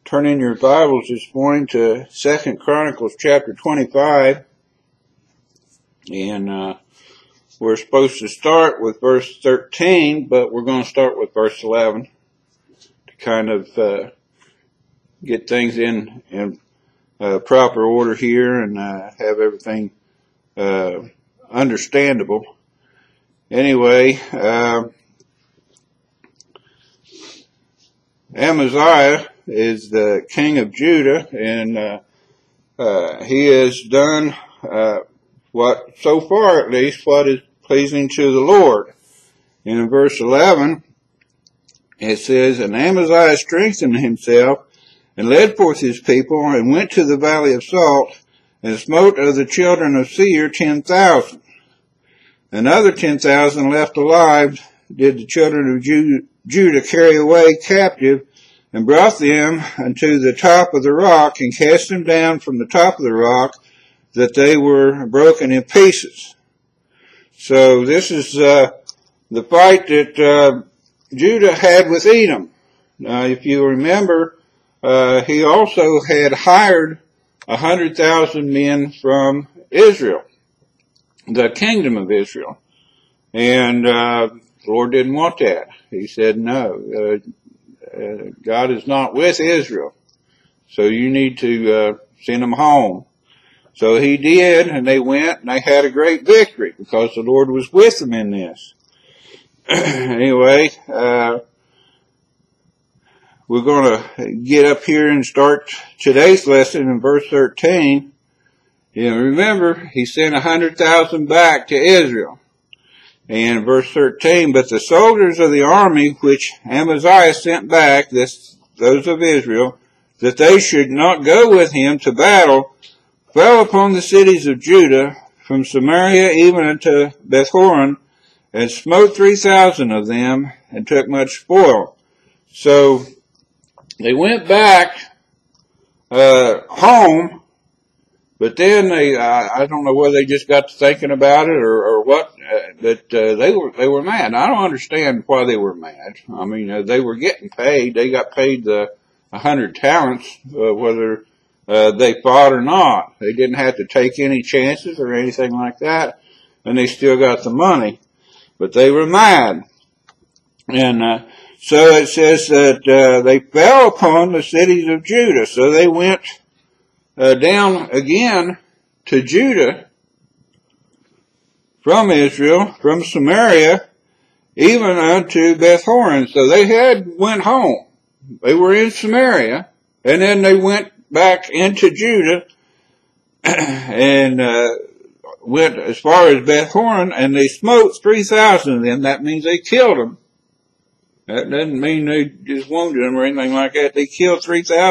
turn in your Bibles this morning to 2 Chronicles chapter 25. And we're supposed to start with verse 13, but we're going to start with verse 11 to kind of get things in proper order here and have everything understandable. Anyway, Amaziah is the king of Judah, and he has done what, so far at least, what is pleasing to the Lord. And in verse 11, it says, "And Amaziah strengthened himself, and led forth his people, and went to the valley of Salt, and smote of the children of Seir 10,000. Another 10,000 left alive did the children of Judah carry away captive, and brought them unto the top of the rock, and cast them down from the top of the rock, that they were broken in pieces." So this is the fight that Judah had with Edom. Now, if you remember, he also had hired 100,000 men from Israel, the kingdom of Israel. And the Lord didn't want that. He said, no, God is not with Israel, so you need to send them home. So he did, and they went, and they had a great victory because the Lord was with them in this. Anyway, we're going to get up here and start today's lesson in verse 13. Remember, he sent 100,000 back to Israel. And verse 13, "But the soldiers of the army which Amaziah sent back, those of Israel, that they should not go with him to battle, fell upon the cities of Judah, from Samaria even unto Bethhoron, and smote 3,000 of them, and took much spoil." So they went back home, but then I don't know whether they just got to thinking about it or what, but they were mad. I don't understand why they were mad. I mean, they were getting paid. They got paid the 100 talents, whether they fought or not. They didn't have to take any chances or anything like that, and they still got the money. But they were mad. And so it says that they fell upon the cities of Judah. So they went down again to Judah from Israel, from Samaria, even unto Bethhoron. So they went home. They were in Samaria, and then they went back into Judah and went as far as Bethhoron, and they smote 3,000 of them. That means they killed them. That doesn't mean they just wounded them or anything like that. They killed 3,000